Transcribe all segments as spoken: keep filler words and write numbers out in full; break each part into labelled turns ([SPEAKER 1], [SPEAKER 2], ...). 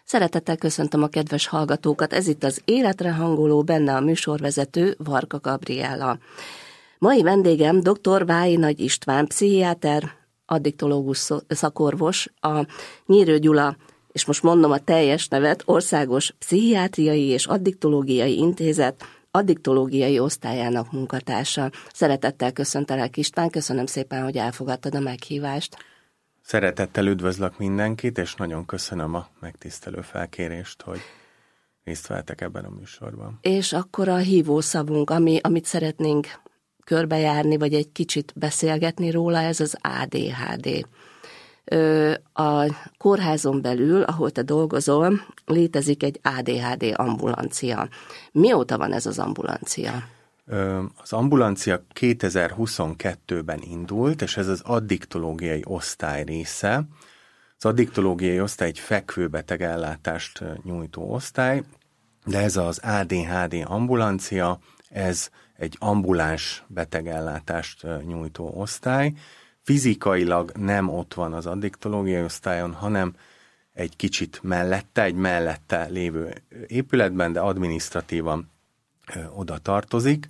[SPEAKER 1] Szeretettel köszöntöm a kedves hallgatókat, ez itt az Életre hangoló, benne a műsorvezető Varga Gabriella. Mai vendégem dr. Vályi Nagy István, pszichiáter, addiktológus szakorvos, a Nyírő Gyula, és most mondom a teljes nevet, Országos Pszichiátriai és Addiktológiai Intézet addiktológiai osztályának munkatársa. Szeretettel köszöntelek, István, köszönöm szépen, hogy elfogadtad a meghívást.
[SPEAKER 2] Szeretettel üdvözlök mindenkit, és nagyon köszönöm a megtisztelő felkérést, hogy részt vettek ebben a műsorban.
[SPEAKER 1] És akkor a hívószavunk, ami, amit szeretnénk körbejárni, vagy egy kicsit beszélgetni róla, ez az á dé há dé. A kórházon belül, ahol te dolgozol, létezik egy á dé há dé ambulancia. Mióta van ez az ambulancia?
[SPEAKER 2] Az ambulancia kétezer-huszonkettőben indult, és ez az addiktológiai osztály része. Az addiktológiai osztály egy fekvőbeteg ellátást nyújtó osztály, de ez az á dé há dé ambulancia, ez egy ambuláns betegellátást nyújtó osztály. Fizikailag nem ott van az addiktológiai osztályon, hanem egy kicsit mellette, egy mellette lévő épületben, de adminisztratívan oda tartozik.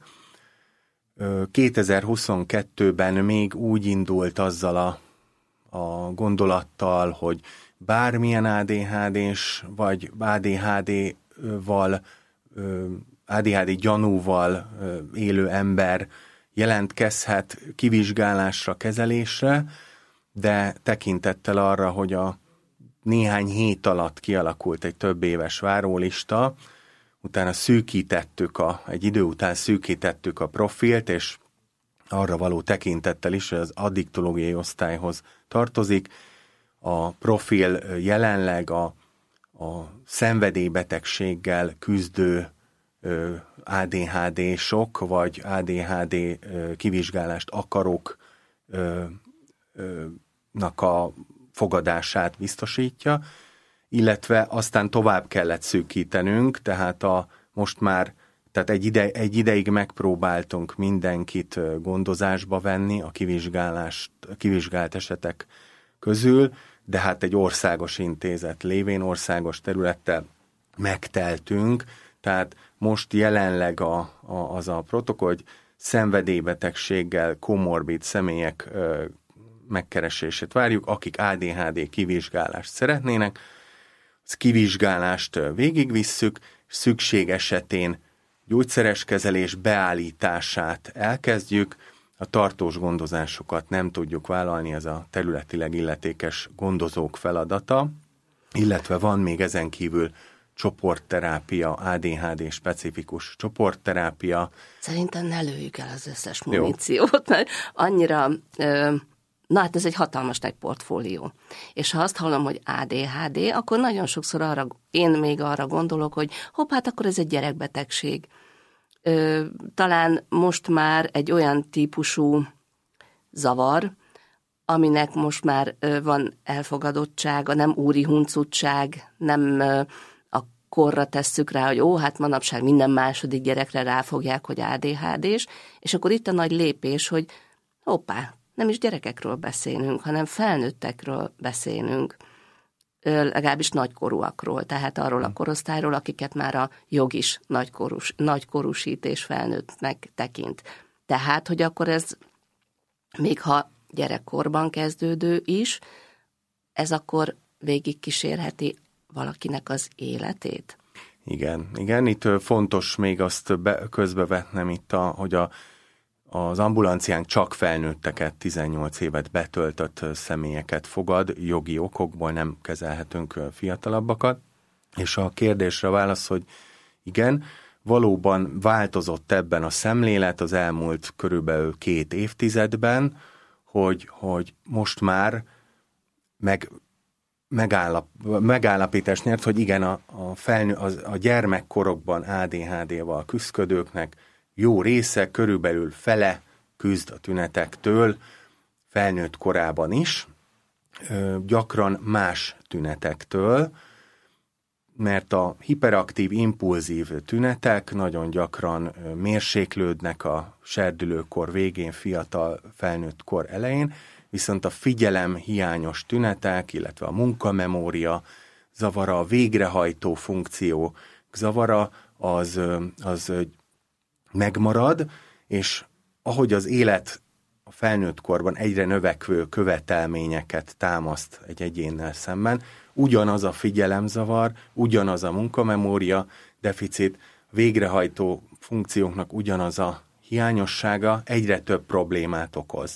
[SPEAKER 2] kétezer-huszonkettőben még úgy indult azzal a, a gondolattal, hogy bármilyen á dé há dés, vagy á dé há dé-val, á dé há dé gyanúval élő ember jelentkezhet kivizsgálásra, kezelésre, de tekintettel arra, hogy a néhány hét alatt kialakult egy több éves várólista, utána szűkítettük, a, egy idő után szűkítettük a profilt, és arra való tekintettel is, hogy az addiktológiai osztályhoz tartozik. A profil jelenleg a, a szenvedélybetegséggel küzdő ö, á dé há désok, vagy á dé há dé ö, kivizsgálást akaróknak a fogadását biztosítja, illetve aztán tovább kellett szűkítenünk, tehát a, most már tehát egy, ide, egy ideig megpróbáltunk mindenkit gondozásba venni a kivizsgálást, a kivizsgált esetek közül, de hát egy országos intézet lévén, országos területtel megteltünk, tehát most jelenleg a, a, az a protokoll, hogy szenvedélybetegséggel komorbid személyek ö, megkeresését várjuk, akik á dé há dé kivizsgálást szeretnének, az kivizsgálást végigvisszük, és szükség esetén gyógyszeres kezelés beállítását elkezdjük, a tartós gondozásokat nem tudjuk vállalni, ez a területileg illetékes gondozók feladata, illetve van még ezen kívül csoportterápia, á dé há dé specifikus csoportterápia.
[SPEAKER 1] Szerintem ne lőjük el az összes muníciót, mert annyira... Ö... Na hát ez egy hatalmas nagy portfólió. És ha azt hallom, hogy á dé há dé, akkor nagyon sokszor arra, én még arra gondolok, hogy hopp, hát akkor ez egy gyerekbetegség. Ö, talán most már egy olyan típusú zavar, aminek most már ö, van elfogadottsága, nem úri huncutság, nem ö, a korra tesszük rá, hogy ó, hát manapság minden második gyerekre ráfogják, hogy á dé há dés, és akkor itt a nagy lépés, hogy hoppá, nem is gyerekekről beszélünk, hanem felnőttekről beszélünk, legalábbis nagykorúakról, tehát arról a korosztályról, akiket már a jog is nagykorús, nagykorúsít és felnőttnek tekint. Tehát, hogy akkor ez, még ha gyerekkorban kezdődő is, ez akkor végigkísérheti valakinek az életét?
[SPEAKER 2] Igen, igen, itt fontos még azt be, közbevetnem itt, a, hogy a Az ambulanciánk csak felnőtteket, tizennyolc évet betöltött személyeket fogad, jogi okokból nem kezelhetünk fiatalabbakat. És a kérdésre válasz, hogy igen, valóban változott ebben a szemlélet az elmúlt körülbelül két évtizedben, hogy, hogy most már meg, megállap, megállapítás nyert, hogy igen, a, a, felnő, a, a gyermekkorokban á dé há dé-val küzdködőknek jó része, körülbelül fele küzd a tünetektől, felnőtt korában is, gyakran más tünetektől, mert a hiperaktív, impulzív tünetek nagyon gyakran mérséklődnek a serdülőkor végén, fiatal felnőtt kor elején, viszont a figyelem hiányos tünetek, illetve a munkamemória zavara, a végrehajtó funkció zavara, az, az megmarad, és ahogy az élet a felnőtt korban egyre növekvő követelményeket támaszt egy egyénnel szemben, ugyanaz a figyelemzavar, ugyanaz a munkamemória deficit, végrehajtó funkcióknak ugyanaz a hiányossága egyre több problémát okoz.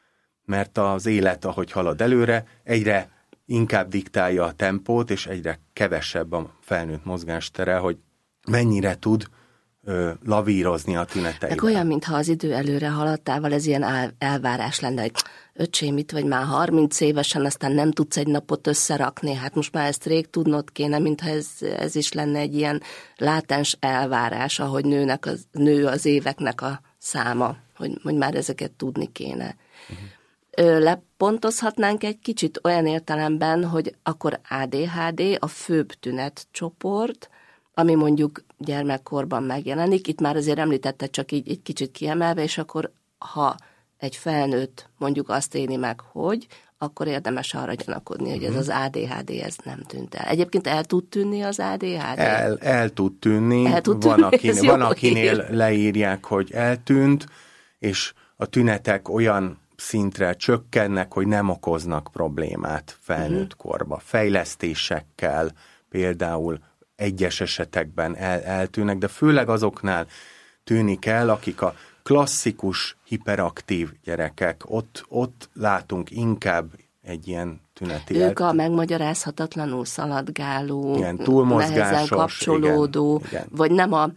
[SPEAKER 2] Mert az élet, ahogy halad előre, egyre inkább diktálja a tempót, és egyre kevesebb a felnőtt mozgástere, hogy mennyire tud ö, lavírozni a tüneteivel.
[SPEAKER 1] Meg olyan, mintha az idő előre haladtával ez ilyen el, elvárás lenne, hogy öcsém, itt vagy már harminc évesen, aztán nem tudsz egy napot összerakni, hát most már ezt rég tudnod kéne, mintha ez, ez is lenne egy ilyen látens elvárás, ahogy nőnek az, nő az éveknek a száma, hogy, hogy már ezeket tudni kéne. Uh-huh. Lepontozhatnánk egy kicsit olyan értelemben, hogy akkor á dé há dé a főbb tünetcsoport, ami mondjuk gyermekkorban megjelenik, itt már azért említette csak így egy kicsit kiemelve, és akkor ha egy felnőtt mondjuk azt éli meg, hogy, akkor érdemes arra gyanakodni, hogy ez az á dé há dé ez nem tűnt el. Egyébként el tud tűnni az á dé há dé?
[SPEAKER 2] El, el tud tűnni.
[SPEAKER 1] El tud
[SPEAKER 2] van,
[SPEAKER 1] tűnni,
[SPEAKER 2] akin, van akinél leírják, hogy eltűnt, és a tünetek olyan szintre csökkennek, hogy nem okoznak problémát felnőtt korba. Fejlesztésekkel például egyes esetekben el, eltűnnek, de főleg azoknál tűnik el, akik a klasszikus, hiperaktív gyerekek, ott, ott látunk inkább egy ilyen tüneti.
[SPEAKER 1] Ők a megmagyarázhatatlanul szaladgáló,
[SPEAKER 2] igen, túlmozgásos,
[SPEAKER 1] nehezen kapcsolódó,
[SPEAKER 2] igen, igen.
[SPEAKER 1] vagy nem a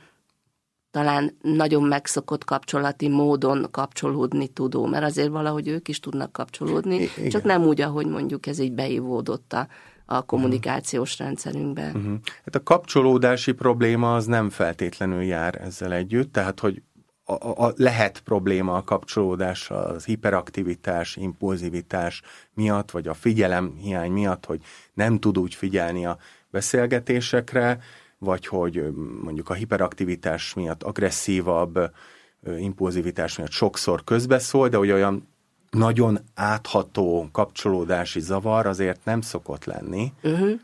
[SPEAKER 1] talán nagyon megszokott kapcsolati módon kapcsolódni tudó, mert azért valahogy ők is tudnak kapcsolódni, I- csak nem úgy, ahogy mondjuk ez így beivódott a, a kommunikációs uh-huh. rendszerünkben.
[SPEAKER 2] Uh-huh. Hát a kapcsolódási probléma az nem feltétlenül jár ezzel együtt, tehát hogy a, a, lehet probléma a kapcsolódással, az hiperaktivitás, impulzivitás miatt, vagy a figyelemhiány miatt, hogy nem tud úgy figyelni a beszélgetésekre, vagy hogy mondjuk a hiperaktivitás miatt agresszívabb, impulzivitás miatt sokszor közbeszól, de hogy olyan nagyon átható kapcsolódási zavar azért nem szokott lenni. Uh-huh.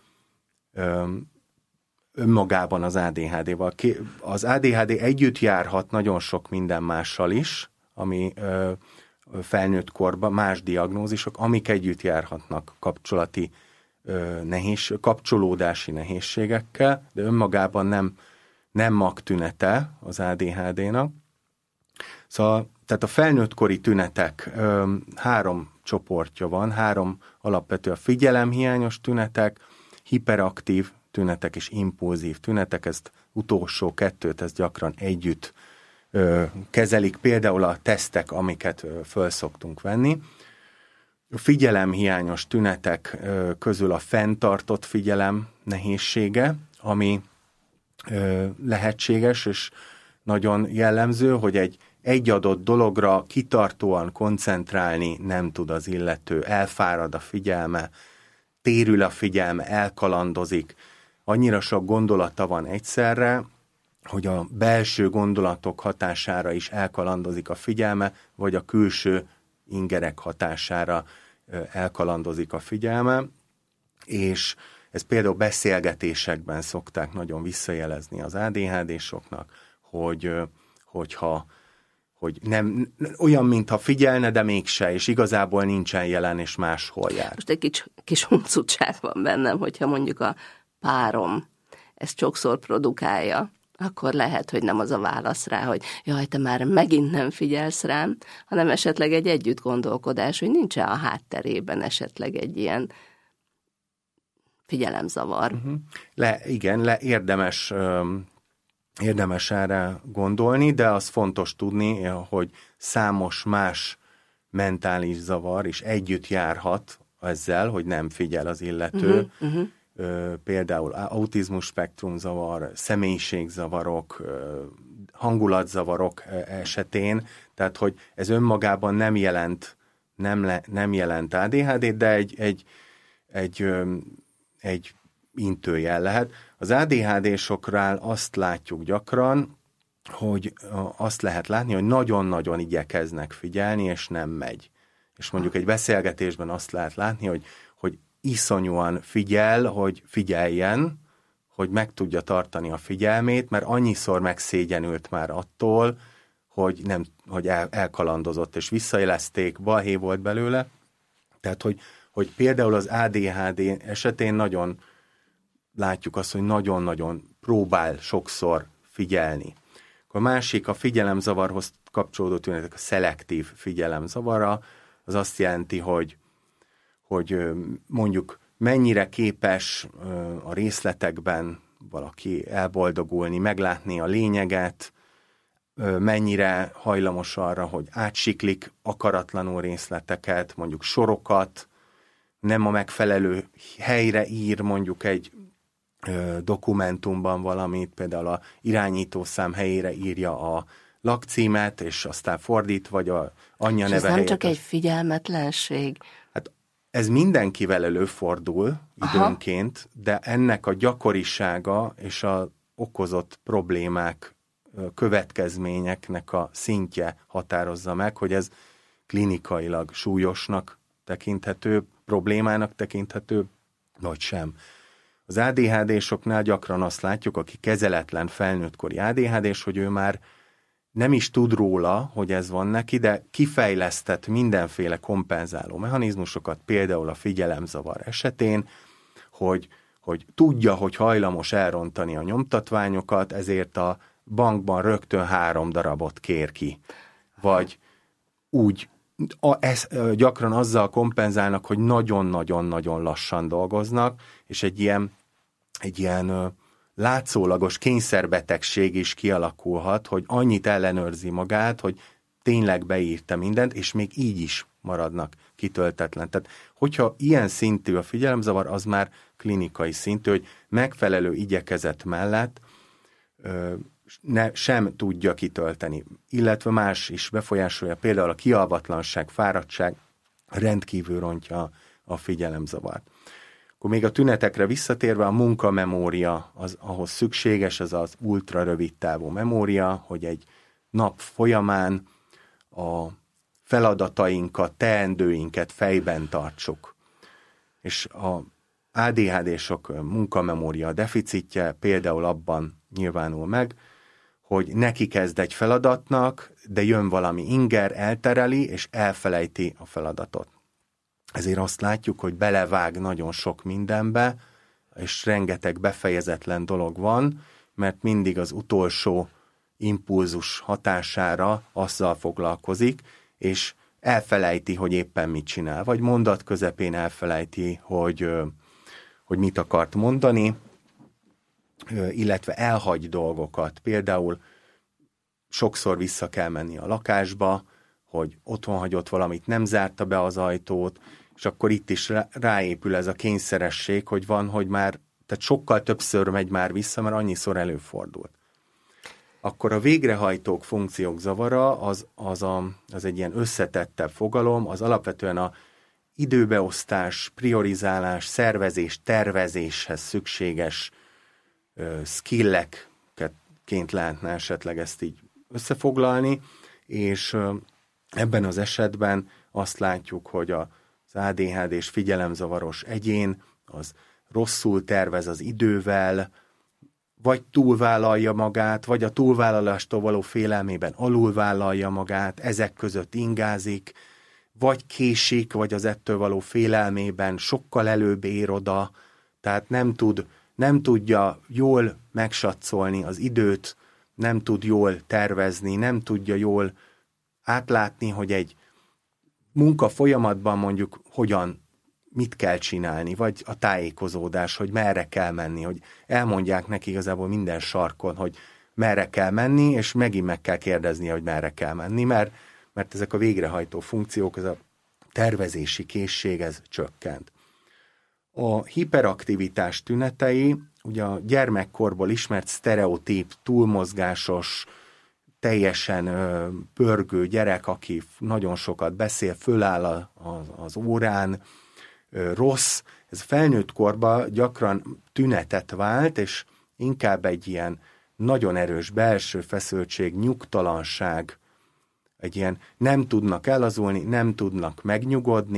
[SPEAKER 2] Önmagában az á dé há dé-val. Az á dé há dé együtt járhat nagyon sok minden mással is, ami felnőtt korban más diagnózisok, amik együtt járhatnak kapcsolati nehéz, kapcsolódási nehézségekkel, de önmagában nem, nem magtünete az á dé há dé-nak. Szóval, tehát a felnőttkori tünetek ö, három csoportja van, három alapvető a figyelemhiányos tünetek, hiperaktív tünetek és impulzív tünetek, ezt utolsó kettőt, ezt gyakran együtt ö, kezelik, például a tesztek, amiket ö, föl szoktunk venni. A figyelemhiányos tünetek ö, közül a fenntartott figyelem nehézsége, ami ö, lehetséges, és nagyon jellemző, hogy egy egy adott dologra kitartóan koncentrálni nem tud az illető, elfárad a figyelme, térül a figyelme, elkalandozik, annyira sok gondolata van egyszerre, hogy a belső gondolatok hatására is elkalandozik a figyelme, vagy a külső ingerek hatására elkalandozik a figyelme, és ez például beszélgetésekben szokták nagyon visszajelezni az á dé há dé-soknak, hogy, hogyha hogy nem, olyan, mintha figyelne, de mégse, és igazából nincsen jelen, és máshol jár.
[SPEAKER 1] Most egy kis, kis huncutság van bennem, hogyha mondjuk a párom ezt sokszor produkálja, akkor lehet, hogy nem az a válasz rá, hogy jaj, te már megint nem figyelsz rám, hanem esetleg egy együtt gondolkodás, hogy nincs-e a hátterében esetleg egy ilyen figyelemzavar. Uh-huh.
[SPEAKER 2] Le, igen, le, érdemes... Um, Érdemes erre gondolni, de az fontos tudni, hogy számos más mentális zavar is együtt járhat ezzel, hogy nem figyel az illető. Uh-huh, uh-huh. Például autizmus spektrum zavar, személyiségzavarok, hangulatzavarok esetén, tehát hogy ez önmagában nem jelent, nem, le, nem jelent á dé há dé, de egy, egy, egy, egy intőjel lehet. Az á dé há dé-soknál azt látjuk gyakran, hogy azt lehet látni, hogy nagyon-nagyon igyekeznek figyelni, és nem megy. És mondjuk egy beszélgetésben azt lehet látni, hogy, hogy iszonyúan figyel, hogy figyeljen, hogy meg tudja tartani a figyelmét, mert annyiszor megszégyenült már attól, hogy, nem, hogy el, elkalandozott, és visszaélezték, balhé volt belőle. Tehát, hogy, hogy például az á dé há dé esetén nagyon látjuk azt, hogy nagyon-nagyon próbál sokszor figyelni. A másik, a figyelemzavarhoz kapcsolódó tünetek, a szelektív figyelemzavara, az azt jelenti, hogy, hogy mondjuk mennyire képes a részletekben valaki elboldogulni, meglátni a lényeget, mennyire hajlamos arra, hogy átsiklik akaratlanul részleteket, mondjuk sorokat, nem a megfelelő helyre ír mondjuk egy dokumentumban valamit, például a irányítószám helyére írja a lakcímet, és aztán fordít, vagy a anyja neve
[SPEAKER 1] helyett. Ez nem
[SPEAKER 2] helyett.
[SPEAKER 1] csak egy figyelmetlenség?
[SPEAKER 2] Hát ez mindenkivel előfordul időnként, aha, de ennek a gyakorisága és az okozott problémák, következményeknek a szintje határozza meg, hogy ez klinikailag súlyosnak tekinthető, problémának tekinthető, vagy sem. Az á dé há désoknál gyakran azt látjuk, aki kezeletlen felnőttkori á dé há dés, hogy ő már nem is tud róla, hogy ez van neki, de kifejlesztett mindenféle kompenzáló mechanizmusokat, például a figyelemzavar esetén, hogy, hogy tudja, hogy hajlamos elrontani a nyomtatványokat, ezért a bankban rögtön három darabot kér ki. Vagy úgy, a, ez, gyakran azzal kompenzálnak, hogy nagyon-nagyon-nagyon lassan dolgoznak, és egy ilyen, egy ilyen látszólagos kényszerbetegség is kialakulhat, hogy annyit ellenőrzi magát, hogy tényleg beírta mindent, és még így is maradnak kitöltetlen. Tehát, hogyha ilyen szintű a figyelemzavar, az már klinikai szintű, hogy megfelelő igyekezet mellett ö, ne, sem tudja kitölteni. Illetve más is befolyásolja, például a kialvatlanság, fáradtság rendkívül rontja a figyelemzavart. Akkor még a tünetekre visszatérve, a munkamemória az ahhoz szükséges, az az ultra rövid távú memória, hogy egy nap folyamán a feladatainkat, teendőinket fejben tartsuk. És a á dé há désok munkamemória deficitje például abban nyilvánul meg, hogy neki kezd egy feladatnak, de jön valami inger, eltereli, és elfelejti a feladatot. Ezért azt látjuk, hogy belevág nagyon sok mindenbe, és rengeteg befejezetlen dolog van, mert mindig az utolsó impulzus hatására azzal foglalkozik, és elfelejti, hogy éppen mit csinál. Vagy mondat közepén elfelejti, hogy, hogy mit akart mondani, illetve elhagy dolgokat. Például sokszor vissza kell menni a lakásba, hogy otthon hagyott valamit, nem zárta be az ajtót, és akkor itt is ráépül ez a kényszeresség, hogy van, hogy már, tehát sokkal többször megy már vissza, mert annyiszor előfordult. Akkor a végrehajtók funkciók zavara, az, az, a, az egy ilyen összetettebb fogalom, az alapvetően a időbeosztás, priorizálás, szervezés, tervezéshez szükséges uh, skillekként lehetne esetleg ezt így összefoglalni, és uh, ebben az esetben azt látjuk, hogy a az á dé há dés figyelemzavaros egyén, az rosszul tervez az idővel, vagy túlvállalja magát, vagy a túlvállalástól való félelmében alulvállalja magát, ezek között ingázik, vagy késik, vagy az ettől való félelmében sokkal előbb ér oda, tehát nem tud, nem tudja jól megsatszolni az időt, nem tud jól tervezni, nem tudja jól átlátni, hogy egy munka folyamatban mondjuk hogyan, mit kell csinálni, vagy a tájékozódás, hogy merre kell menni, hogy elmondják neki igazából minden sarkon, hogy merre kell menni, és megint meg kell kérdezni, hogy merre kell menni, mert, mert ezek a végrehajtó funkciók, ez a tervezési készség, ez csökkent. A hiperaktivitás tünetei, ugye a gyermekkorból ismert sztereotíp, túlmozgásos, teljesen ö, pörgő gyerek, aki nagyon sokat beszél, föláll a, a, az órán, ö, rossz. Ez felnőtt korban gyakran tünetet vált, és inkább egy ilyen nagyon erős belső feszültség, nyugtalanság, egy ilyen nem tudnak ellazulni, nem tudnak megnyugodni,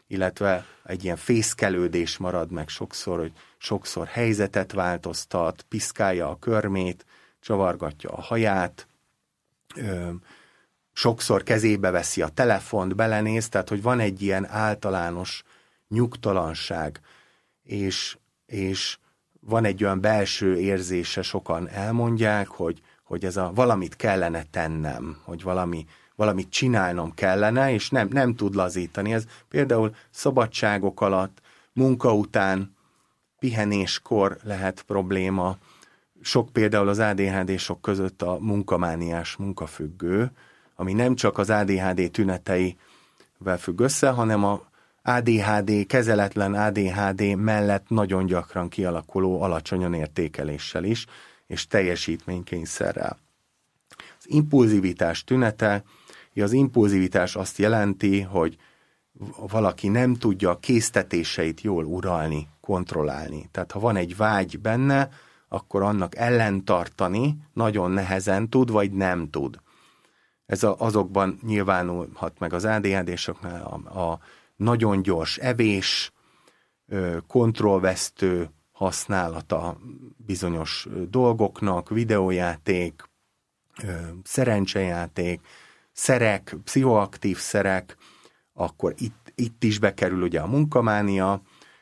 [SPEAKER 2] illetve egy ilyen fészkelődés marad meg sokszor, hogy sokszor helyzetet változtat, piszkálja a körmét, csavargatja a haját, ö, sokszor kezébe veszi a telefont, belenéz, tehát hogy van egy ilyen általános nyugtalanság, és, és van egy olyan belső érzése, sokan elmondják, hogy, hogy ez a valamit kellene tennem, hogy valami, valamit csinálnom kellene, és nem, nem tud lazítani. Ez például szabadságok alatt, munka után, pihenéskor lehet probléma. Sok például az á dé há dé-sok között a munkamániás munkafüggő, ami nem csak az á dé há dé tüneteivel függ össze, hanem a á dé há dé, kezeletlen á dé há dé mellett nagyon gyakran kialakuló alacsony értékeléssel is, és teljesítménykényszerrel. Az impulzivitás tünete, az impulzivitás azt jelenti, hogy valaki nem tudja a késztetéseit jól uralni, kontrollálni. Tehát ha van egy vágy benne, akkor annak ellentartani nagyon nehezen tud, vagy nem tud. Ez a, azokban nyilvánulhat meg az á dé há dé-soknál a, a nagyon gyors evés, kontrollvesztő használata bizonyos dolgoknak, videójáték, szerencsejáték, szerek, pszichoaktív szerek, akkor itt, itt is bekerül ugye a munkamánia,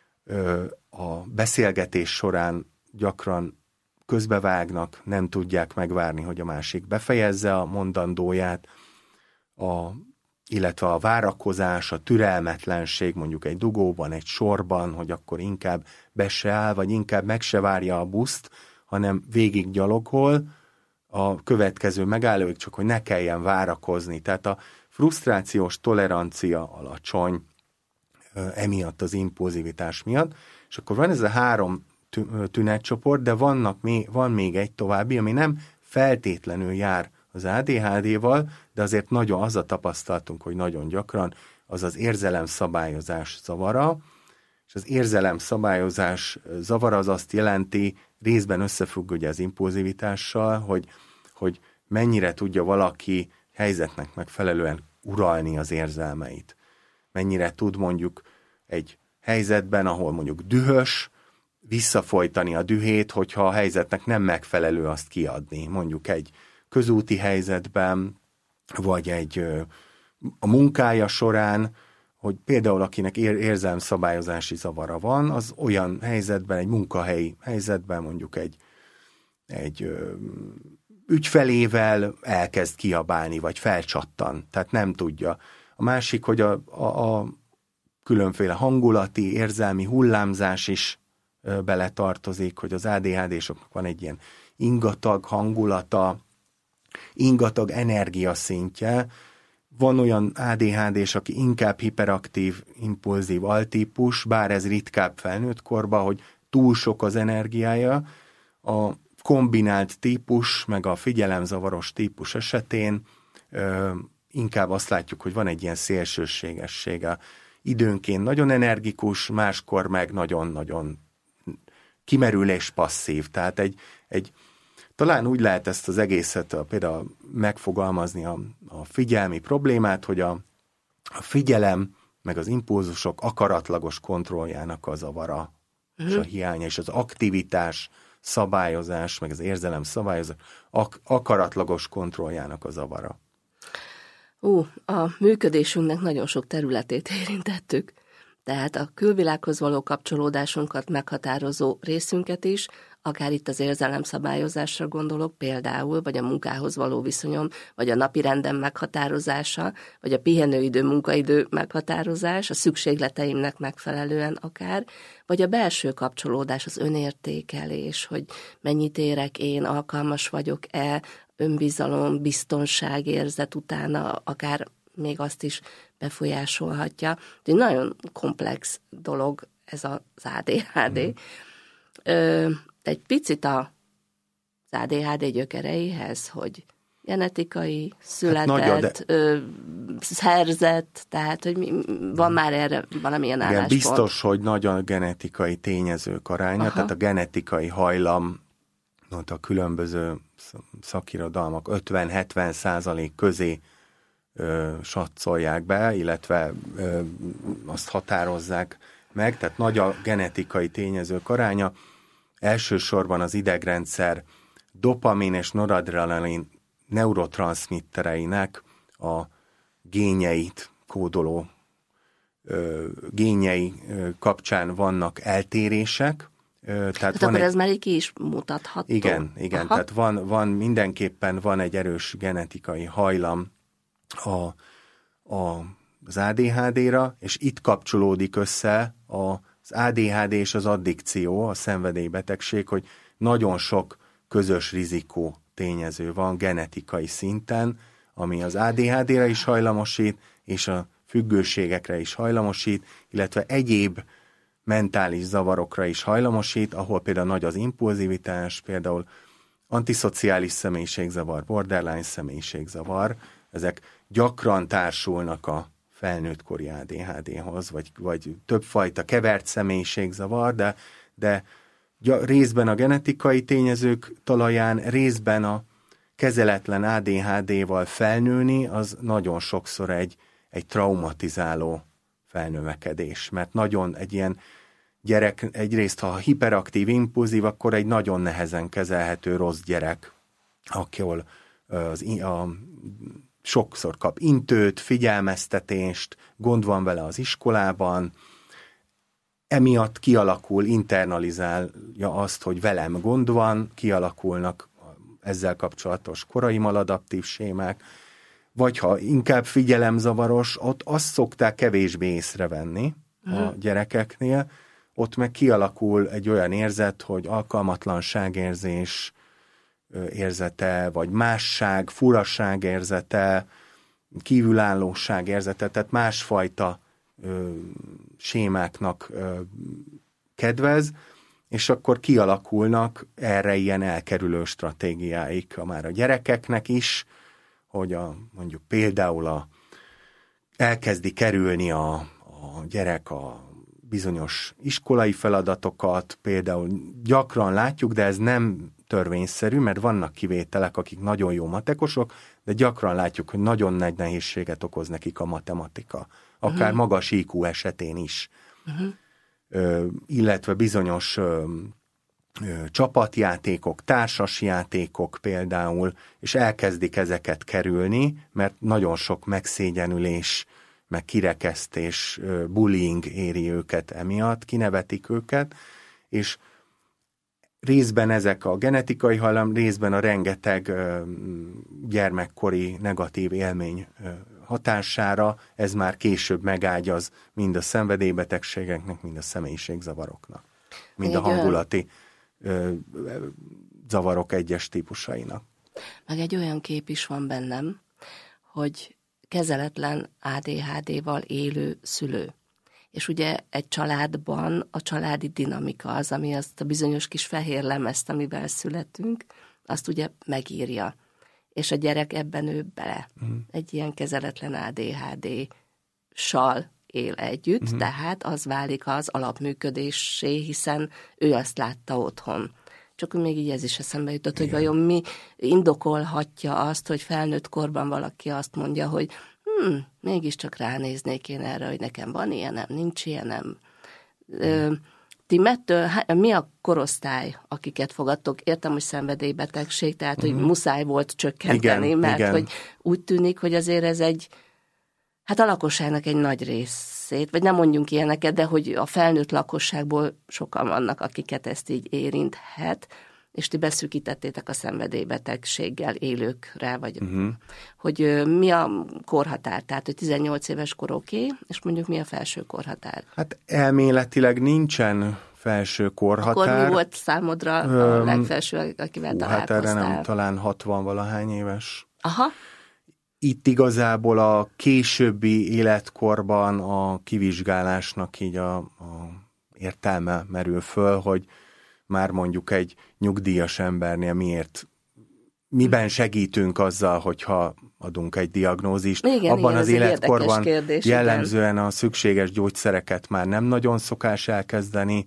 [SPEAKER 2] a beszélgetés során gyakran közbevágnak, nem tudják megvárni, hogy a másik befejezze a mondandóját, a, illetve a várakozás, a türelmetlenség mondjuk egy dugóban, egy sorban, hogy akkor inkább be se áll, vagy inkább meg se várja a buszt, hanem végig gyalogol a következő megállóig, csak hogy ne kelljen várakozni. Tehát a frusztrációs tolerancia alacsony emiatt az impulzivitás miatt, és akkor van ez a három tünetcsoport, de vannak még, van még egy további, ami nem feltétlenül jár az á dé há dé-val, de azért nagyon az a tapasztaltunk, hogy nagyon gyakran az az érzelemszabályozás zavara, és az érzelemszabályozás zavara az azt jelenti, részben összefügg ugye az impulzivitással, hogy, hogy mennyire tudja valaki helyzetnek megfelelően uralni az érzelmeit. Mennyire tud mondjuk egy helyzetben, ahol mondjuk dühös, visszafolytani a dühét, hogyha a helyzetnek nem megfelelő azt kiadni. Mondjuk egy közúti helyzetben, vagy egy a munkája során, hogy például akinek ér- érzelmszabályozási zavara van, az olyan helyzetben, egy munkahelyi helyzetben, mondjuk egy, egy ö, ügyfelével elkezd kiabálni, vagy felcsattan, tehát nem tudja. A másik, hogy a, a, a különféle hangulati, érzelmi hullámzás is ö, beletartozik, hogy az á dé há dé-soknak van egy ilyen ingatag hangulata, ingatag energiaszintje. Van olyan á dé há dés, aki inkább hiperaktív, impulzív altípus, bár ez ritkább felnőtt korban, hogy túl sok az energiája. A kombinált típus, meg a figyelemzavaros típus esetén ö, inkább azt látjuk, hogy van egy ilyen szélsőségessége. Időnként nagyon energikus, máskor meg nagyon-nagyon kimerül és passzív. Tehát egy, egy talán úgy lehet ezt az egészet például megfogalmazni a, a figyelmi problémát, hogy a, a figyelem meg az impulzusok akaratlagos kontrolljának a zavara uh-huh. és a hiánya, és az aktivitás szabályozás, meg az érzelem szabályozás ak- akaratlagos kontrolljának a zavara.
[SPEAKER 1] Ó, a működésünknek nagyon sok területét érintettük. Tehát a külvilághoz való kapcsolódásunkat meghatározó részünket is, akár itt az érzelemszabályozásra gondolok például, vagy a munkához való viszonyom, vagy a napi rendem meghatározása, vagy a pihenőidő, munkaidő meghatározás, a szükségleteimnek megfelelően akár, vagy a belső kapcsolódás, az önértékelés, hogy mennyit érek én, alkalmas vagyok-e, önbizalom, biztonságérzet utána, akár még azt is befolyásolhatja. Egy nagyon komplex dolog ez az á dé há dé. Mm. Ö, egy picit az á dé há dé gyökereihez, hogy genetikai, született, hát de... ö, szerzett, tehát hogy mi, van már erre valamilyen
[SPEAKER 2] igen,
[SPEAKER 1] álláspont.
[SPEAKER 2] Biztos, hogy nagy a genetikai tényezők aránya, Aha. tehát a genetikai hajlam, a különböző szakirodalmak ötven-hetven százalék közé ö, satszolják be, illetve ö, azt határozzák meg, tehát nagy a genetikai tényezők aránya. Elsősorban az idegrendszer dopamin és noradrenalin neurotranszmittereinek a génjeit kódoló ö, génjei ö, kapcsán vannak eltérések. Ö, tehát
[SPEAKER 1] hát
[SPEAKER 2] van
[SPEAKER 1] akkor
[SPEAKER 2] egy...
[SPEAKER 1] ez már ki is mutatható.
[SPEAKER 2] Igen, igen. Aha. Tehát van, van, mindenképpen van egy erős genetikai hajlam a, a, az á dé há dé-ra, és itt kapcsolódik össze az á dé há dé és az addikció, a szenvedélybetegség, hogy nagyon sok közös rizikó tényező van genetikai szinten, ami az á dé há dé-re is hajlamosít, és a függőségekre is hajlamosít, illetve egyéb mentális zavarokra is hajlamosít, ahol például nagy az impulzivitás, például antiszociális személyiségzavar, borderline személyiségzavar, ezek gyakran társulnak a felnőttkori á dé há dé-hoz, vagy, vagy többfajta kevert személyiségzavar, de, de részben a genetikai tényezők talaján, részben a kezeletlen á dé há dé-val felnőni, az nagyon sokszor egy, egy traumatizáló felnövekedés, mert nagyon egy ilyen gyerek, egyrészt ha hiperaktív, impulzív, akkor egy nagyon nehezen kezelhető rossz gyerek, akil az, a, sokszor kap intőt, figyelmeztetést, gond van vele az iskolában, emiatt kialakul, internalizálja azt, hogy velem gond van, kialakulnak ezzel kapcsolatos korai maladaptív sémák, vagy ha inkább figyelemzavaros, ott azt szokták kevésbé észrevenni a uh-huh. gyerekeknél, ott meg kialakul egy olyan érzet, hogy alkalmatlanságérzés érzete, vagy másság, furaság érzete, kívülállóság érzete, tehát másfajta ö, sémáknak ö, kedvez, és akkor kialakulnak erre ilyen elkerülő stratégiáik a már a gyerekeknek is, hogy a, mondjuk például a, elkezdi kerülni a, a gyerek a bizonyos iskolai feladatokat, például gyakran látjuk, de ez nem törvényszerű, mert vannak kivételek, akik nagyon jó matekosok, de gyakran látjuk, hogy nagyon nagy nehézséget okoz nekik a matematika. Akár uh-huh. magas í kú esetén is. Uh-huh. Ö, illetve bizonyos ö, ö, csapatjátékok, társasjátékok például, és elkezdik ezeket kerülni, mert nagyon sok megszégyenülés, meg kirekesztés, ö, bullying éri őket emiatt, kinevetik őket, és részben ezek a genetikai hajlam, részben a rengeteg ö, gyermekkori negatív élmény ö, hatására ez már később megágyaz mind a szenvedélybetegségeknek, mind a személyiségzavaroknak, mind a hangulati ö, zavarok egyes típusainak.
[SPEAKER 1] Meg egy olyan kép is van bennem, hogy kezeletlen á dé há dé-val élő szülő. És ugye egy családban a családi dinamika az, ami azt a bizonyos kis fehér lemezt, amivel születünk, azt ugye megírja. És a gyerek ebben nő bele. Uh-huh. Egy ilyen kezeletlen á dé há dé-sal él együtt, uh-huh. tehát az válik az alapműködésé, hiszen ő azt látta otthon. Csak még így ez is eszembe jutott, igen. hogy vajon mi indokolhatja azt, hogy felnőtt korban valaki azt mondja, hogy hm, mégiscsak ránéznék én erre, hogy nekem van ilyenem, nincs ilyenem. Hmm. Ti mettől, mi a korosztály, akiket fogadtok? Értem, hogy szenvedélybetegség, tehát, hogy hmm. muszáj volt csökkenteni, igen, mert igen. hogy úgy tűnik, hogy azért ez egy, hát a lakosságnak egy nagy részét, vagy nem mondjunk ilyeneket, de hogy a felnőtt lakosságból sokan vannak, akiket ezt így érinthet, és ti beszűkítettétek a szenvedélybetegséggel élőkre, vagy uh-huh. hogy mi a korhatár, tehát hogy tizennyolc éves kor oké, okay, és mondjuk mi a felső korhatár? Hát
[SPEAKER 2] elméletileg nincsen felső korhatár.
[SPEAKER 1] Akkor mi volt számodra a um, legfelső, akivel találkoztál?
[SPEAKER 2] Hát erre nem, talán hatvan-valahány éves.
[SPEAKER 1] Aha.
[SPEAKER 2] Itt igazából a későbbi életkorban a kivizsgálásnak így a, a értelme merül föl, hogy már mondjuk egy nyugdíjas embernél miért, miben segítünk azzal, hogyha adunk egy diagnózist.
[SPEAKER 1] Igen,
[SPEAKER 2] abban
[SPEAKER 1] igen,
[SPEAKER 2] az életkorban
[SPEAKER 1] kérdés,
[SPEAKER 2] jellemzően igen. a szükséges gyógyszereket már nem nagyon szokás elkezdeni,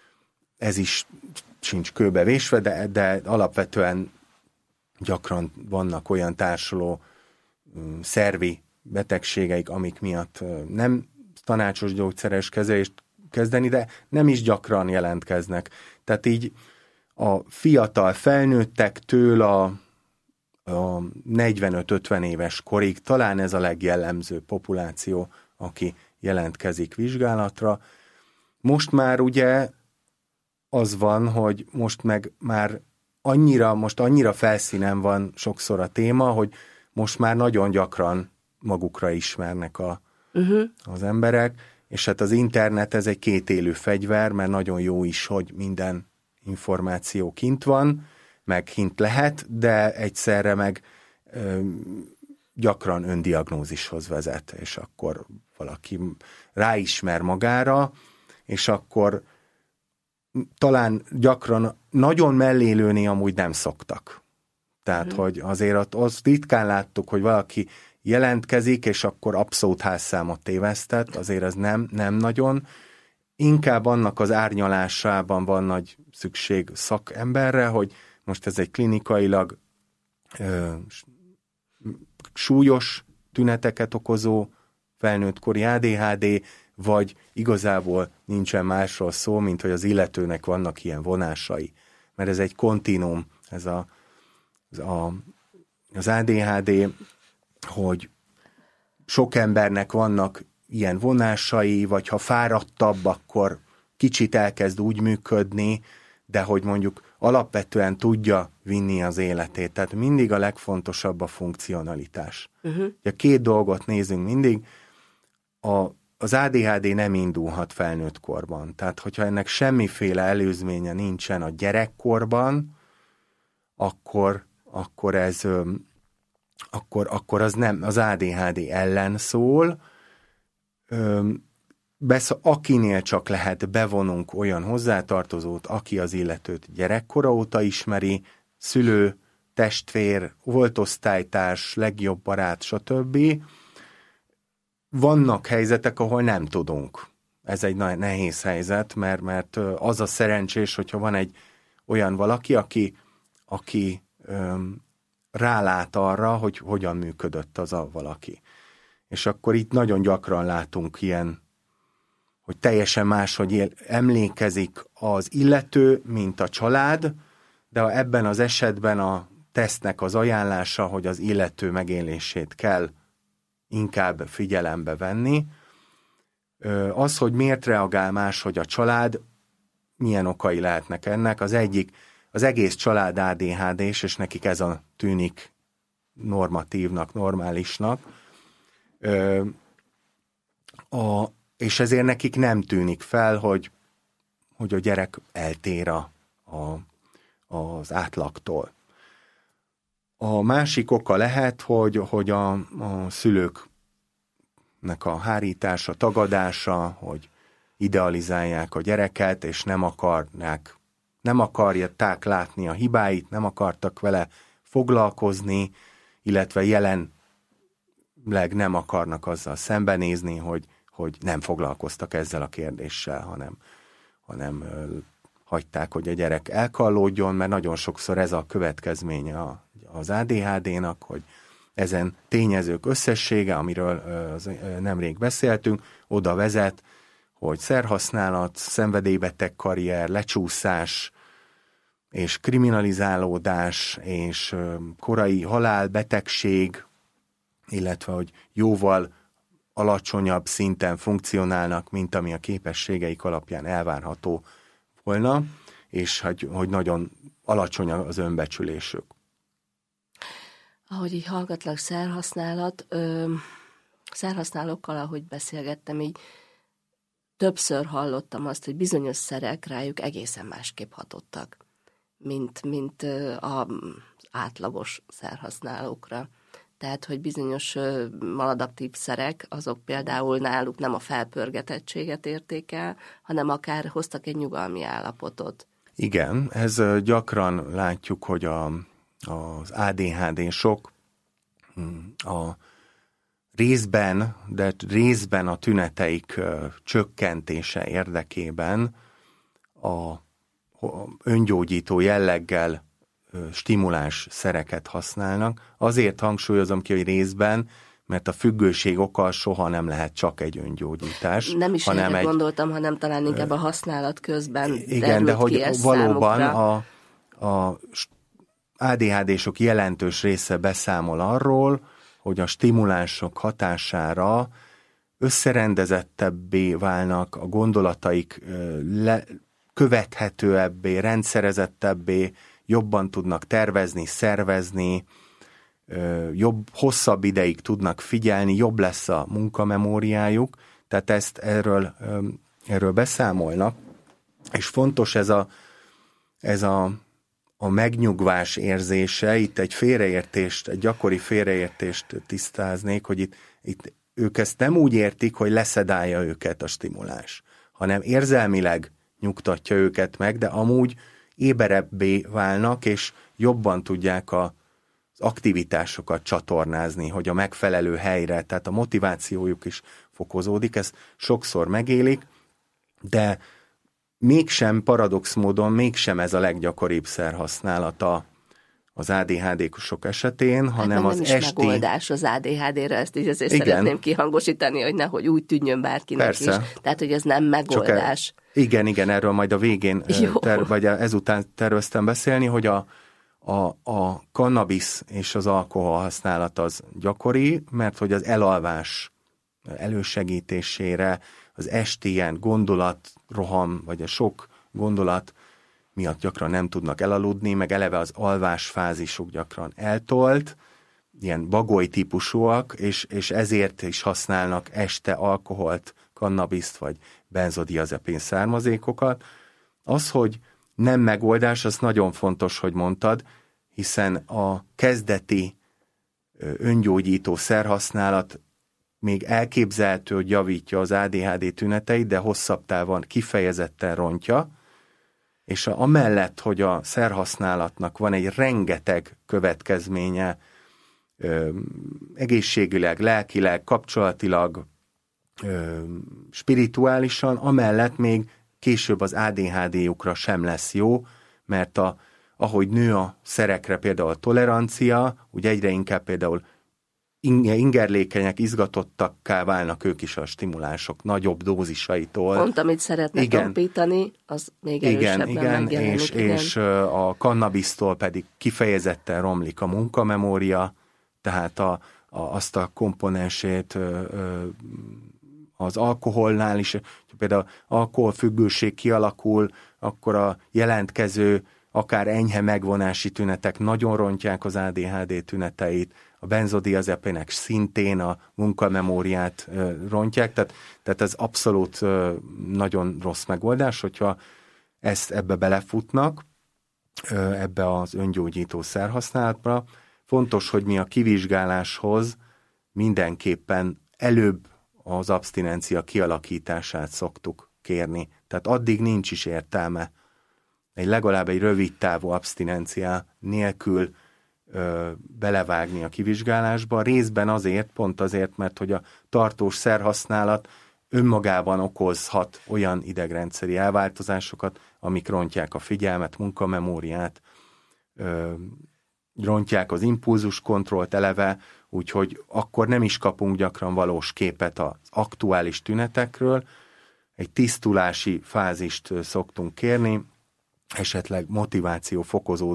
[SPEAKER 2] ez is sincs kőbevésve, de, de alapvetően gyakran vannak olyan társuló szervi betegségeik, amik miatt nem tanácsos gyógyszeres kezelést kezdeni, de nem is gyakran jelentkeznek. Tehát így a fiatal felnőttektől a, a negyvenöt-ötven éves korig talán ez a legjellemző populáció, aki jelentkezik vizsgálatra. Most már ugye az van, hogy most meg már annyira, most annyira felszínen van sokszor a téma, hogy most már nagyon gyakran magukra ismernek a, uh-huh. az emberek, és hát az internet ez egy kétélű fegyver, mert nagyon jó is, hogy minden információ kint van, meg kint lehet, de egyszerre meg ö, gyakran öndiagnózishoz vezet, és akkor valaki ráismer magára, és akkor talán gyakran nagyon mellélőni amúgy nem szoktak. Tehát, mm. hogy azért azt ritkán láttuk, hogy valaki jelentkezik, és akkor abszolút házszámot tévesztett, azért ez nem, nem nagyon. Inkább annak az árnyalásában van nagy szükség szakemberre, hogy most ez egy klinikailag ö, súlyos tüneteket okozó felnőttkori á dé há dé, vagy igazából nincsen másról szó, mint hogy az illetőnek vannak ilyen vonásai. Mert ez egy kontinúum, ez a, az, a, az á dé há dé, hogy sok embernek vannak ilyen vonásai, vagy ha fáradtabb, akkor kicsit elkezd úgy működni, de hogy mondjuk alapvetően tudja vinni az életét. Tehát mindig a legfontosabb a funkcionalitás. Uh-huh. Ja, két dolgot nézünk mindig. A, az á dé há dé nem indulhat felnőtt korban. Tehát, hogyha ennek semmiféle előzménye nincsen a gyerekkorban, akkor, akkor ez akkor, akkor az nem az á dé há dé ellen szól. Besz, akinél csak lehet, bevonunk olyan hozzátartozót, aki az illetőt gyerekkora óta ismeri, szülő, testvér, volt osztálytárs, legjobb barát, stb. Vannak helyzetek, ahol nem tudunk. Ez egy nagyon nehéz helyzet, mert, mert az a szerencsés, hogyha van egy olyan valaki, aki, aki öm, rálát arra, hogy hogyan működött az a valaki. És akkor itt nagyon gyakran látunk ilyen, hogy teljesen máshogy emlékezik az illető, mint a család, de ebben az esetben a tesztnek az ajánlása, hogy az illető megélését kell inkább figyelembe venni. Az, hogy miért reagál máshogy a család, milyen okai lehetnek ennek. Az egyik, az egész család á dé há dés, és nekik ez a tűnik normatívnak, normálisnak. A, és ezért nekik nem tűnik fel, hogy, hogy a gyerek eltér a, a, az átlagtól. A másik oka lehet, hogy, hogy a, a szülőknek a hárítása, tagadása, hogy idealizálják a gyereket, és nem akarnák, nem akarják látni a hibáit, nem akartak vele foglalkozni, illetve jelenleg nem akarnak azzal szembenézni, hogy, hogy nem foglalkoztak ezzel a kérdéssel, hanem, hanem hagyták, hogy a gyerek elkallódjon, mert nagyon sokszor ez a következménye a az á dé há dénak, hogy ezen tényezők összessége, amiről nemrég beszéltünk, oda vezet, hogy szerhasználat, szenvedélybeteg karrier, lecsúszás, és kriminalizálódás, és korai halál, betegség, illetve hogy jóval alacsonyabb szinten funkcionálnak, mint ami a képességeik alapján elvárható volna, és hogy, hogy nagyon alacsony az önbecsülésük.
[SPEAKER 1] Ahogy így hallgatlak, szerhasználat, ö, szerhasználókkal, ahogy beszélgettem, így többször hallottam azt, hogy bizonyos szerek rájuk egészen másképp hatottak, mint, mint az átlagos szerhasználókra. Tehát, hogy bizonyos maladaptív szerek, azok például náluk nem a felpörgetettséget érték el, hanem akár hoztak egy nyugalmi állapotot.
[SPEAKER 2] Igen, ez gyakran látjuk, hogy a az á dé há désok a részben, de részben a tüneteik csökkentése érdekében a öngyógyító jelleggel stimuláns szereket használnak. Azért hangsúlyozom ki, hogy részben, mert a függőség oka soha nem lehet csak egy öngyógyítás.
[SPEAKER 1] Nem is
[SPEAKER 2] hanem
[SPEAKER 1] erre
[SPEAKER 2] egy,
[SPEAKER 1] gondoltam, hanem talán inkább a használat közben
[SPEAKER 2] igen, de hogy valóban
[SPEAKER 1] számukra.
[SPEAKER 2] a, a á dé há désok jelentős része beszámol arról, hogy a stimulánsok hatására összerendezettebbé válnak, a gondolataik le, követhetőebbé, rendszerezettebbé, jobban tudnak tervezni, szervezni, jobb, hosszabb ideig tudnak figyelni, jobb lesz a munkamemóriájuk, tehát ezt erről, erről beszámolnak, és fontos ez a, ez a, a megnyugvás érzése, itt egy félreértést, egy gyakori félreértést tisztáznék, hogy itt, itt ők ezt nem úgy értik, hogy leszedálja őket a stimulás, hanem érzelmileg nyugtatja őket meg, de amúgy éberebbé válnak, és jobban tudják a, az aktivitásokat csatornázni, hogy a megfelelő helyre, tehát a motivációjuk is fokozódik, ezt sokszor megélik, de mégsem, paradox módon, mégsem ez a leggyakoribb szerhasználata az á dé há dé-kusok esetén, hát hanem az
[SPEAKER 1] esti...
[SPEAKER 2] esti...
[SPEAKER 1] megoldás az á dé há dé-re, ezt így azért
[SPEAKER 2] igen.
[SPEAKER 1] szeretném kihangosítani, hogy nehogy úgy tűnjön bárkinek
[SPEAKER 2] Persze.
[SPEAKER 1] is. Tehát, hogy ez nem megoldás.
[SPEAKER 2] E... Igen, igen, erről majd a végén, ter... vagy ezután terveztem beszélni, hogy a, a, a kannabisz és az alkohol használat az gyakori, mert hogy az elalvás elősegítésére, az esti ilyen gondolatroham, vagy a sok gondolat miatt gyakran nem tudnak elaludni, meg eleve az alvásfázisuk gyakran eltolt, ilyen bagoly típusúak, és, és ezért is használnak este alkoholt, kannabiszt, vagy benzodiazepin származékokat. Az, hogy nem megoldás, az nagyon fontos, hogy mondtad, hiszen a kezdeti öngyógyító szerhasználat még elképzelhető, hogy javítja az á dé há dé tüneteit, de hosszabb távon kifejezetten rontja, és amellett, hogy a szerhasználatnak van egy rengeteg következménye, ö, egészségileg, lelkileg, kapcsolatilag, ö, spirituálisan, amellett még később az á dé há dé-jukra sem lesz jó, mert a, ahogy nő a szerekre például a tolerancia, úgy egyre inkább például ingerlékenyek, izgatottakká válnak ők is a stimulánsok nagyobb dózisaitól.
[SPEAKER 1] Pont, amit szeretnek tompítani, az még erősebben
[SPEAKER 2] igen,
[SPEAKER 1] megjelenik.
[SPEAKER 2] És,
[SPEAKER 1] igen,
[SPEAKER 2] és a kannabisztól pedig kifejezetten romlik a munkamemória, tehát a, a, azt a komponensét az alkoholnál is, például alkoholfüggőség kialakul, akkor a jelentkező akár enyhe megvonási tünetek nagyon rontják az á dé há dé tüneteit, a benzodiazepinek szintén a munkamemóriát rontják, tehát, tehát ez abszolút nagyon rossz megoldás, hogyha ezt ebbe belefutnak, ebbe az öngyógyító szerhasználatba. Fontos, hogy mi a kivizsgáláshoz mindenképpen előbb az abstinencia kialakítását szoktuk kérni. Tehát addig nincs is értelme egy legalább egy rövid távú abstinencia nélkül ö, belevágni a kivizsgálásba, részben azért, pont azért, mert hogy a tartós szerhasználat önmagában okozhat olyan idegrendszeri elváltozásokat, amik rontják a figyelmet, munkamemóriát, ö, rontják az impulzuskontrollt eleve, úgyhogy akkor nem is kapunk gyakran valós képet az aktuális tünetekről, egy tisztulási fázist szoktunk kérni, esetleg motiváció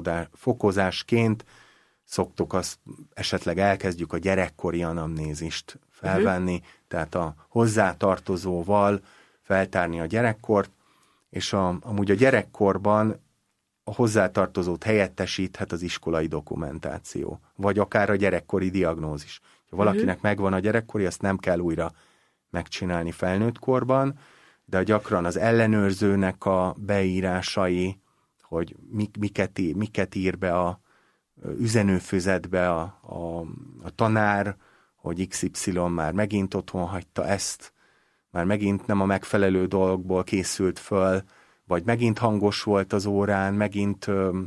[SPEAKER 2] fokozásként szoktuk azt, esetleg elkezdjük a gyerekkori anamnézist felvenni, uh-huh. tehát a hozzátartozóval feltárni a gyerekkort, és a, amúgy a gyerekkorban a hozzátartozót helyettesíthet az iskolai dokumentáció, vagy akár a gyerekkori diagnózis. Ha valakinek uh-huh. megvan a gyerekkori, azt nem kell újra megcsinálni felnőtt korban, de gyakran az ellenőrzőnek a beírásai, hogy miket, miket ír be a üzenőfüzetbe a, a, a tanár, hogy iksz ipszilon már megint otthon hagyta ezt, már megint nem a megfelelő dolgokból készült föl, vagy megint hangos volt az órán, megint ö,